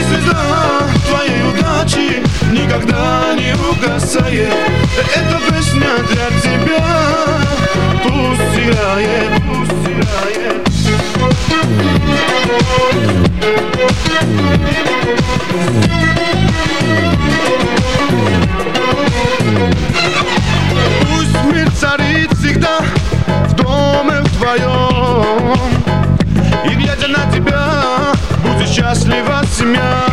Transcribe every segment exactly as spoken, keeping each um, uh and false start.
звезда твоей удачи никогда не угасает. Эта песня для тебя, пусть играет, пусть играет. Пусть мир царит всегда в доме вдвоем, и глядя на тебя будет счастлива семья.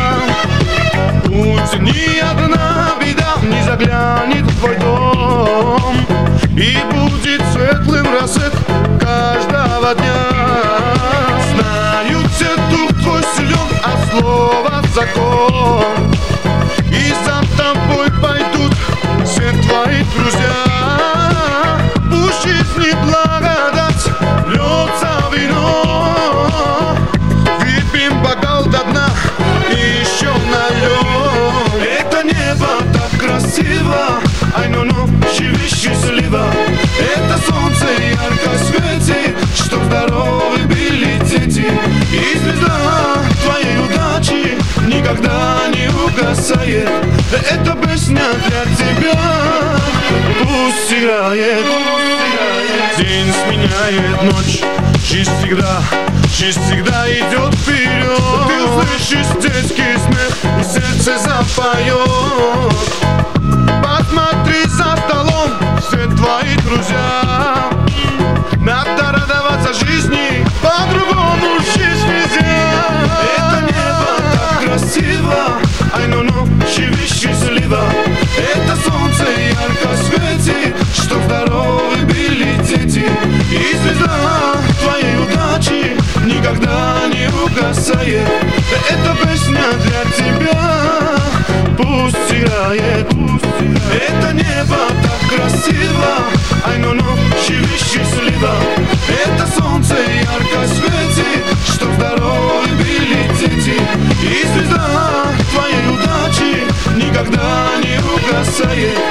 Пусть ни одна беда не заглянет в твой дом, и будет светлым рассвет каждого дня. Знаю, все дух твой силен, а слово закон, и за тобой пойдут все твои друзья. Пусть жизни благодать льется вино, выпьем бокал до дна и еще нальем. Это небо так красиво, ай, ну ночи счастлива. Это солнце ярко светит, чтоб здоровы были дети. И звезда твоей удачи никогда не угасает. Эта песня для тебя, пусть играет. День сменяет ночь, жизнь всегда, жизнь всегда идет вперед. Ты услышишь детский смех, и сердце запоет. Посмотри за столом, все твои друзья. Надо радоваться жизни, по-другому жить нельзя. Это небо так красиво, ай, ну ночи счастлива. Это солнце ярко светит, чтоб здоровы были дети. И звезда твоей удачи никогда не угасает. Эта песня для тебя, пусть играет. Это небо так красиво, ай, ну ночи счастлива. Это солнце ярко светит, чтоб здоровы были дети. И звезда твоей удачи никогда не угасает.